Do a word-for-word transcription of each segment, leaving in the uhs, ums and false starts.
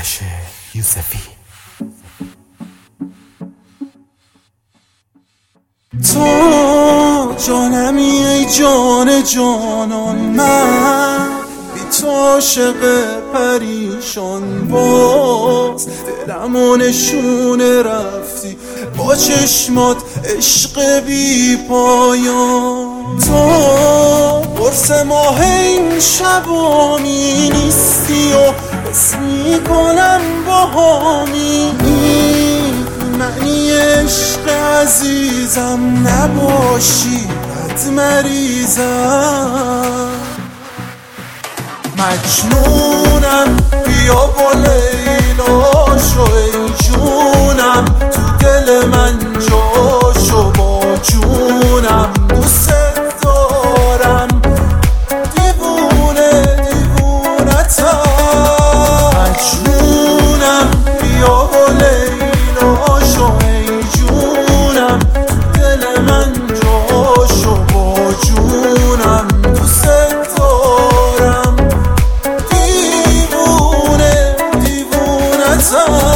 آرش یوسفی. تو جانمی ای جان جانان، من بی تو عاشق پریشان، باز دلمو نشونه رفتی با چشمات عشق بی پایان. تو قرص ماه این شبامی نیستی و حس میکنم باهامی، معنی عشق عزیزم نباشی بد مریضم. مجنونم بیا با لیلا شو ای جونم، تو دل من جاشو با جونم، دوست دارم دیوونه دیوونتم. مجنونم بیا با لیلا شو ای جونم، تو دل من جاشو با جونم، دوست دارم دیوونه دیوونتم.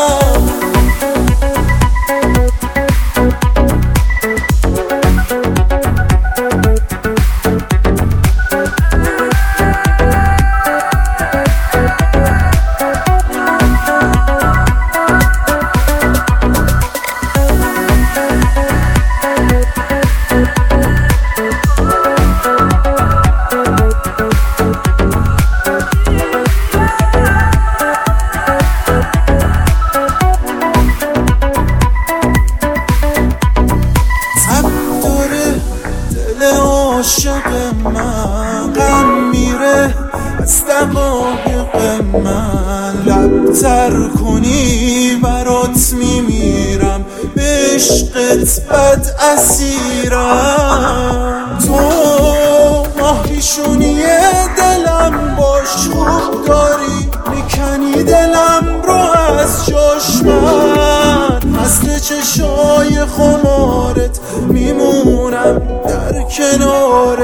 عاشق من غم میره از دقایق من، لبتر کنی برات میمیرم، به عشقت بد اسیرم. تو ماهیشونی دلم باش، خوب داری میکنی دلم رو از جاش، من مثل چشای خمارت میمونم در کنار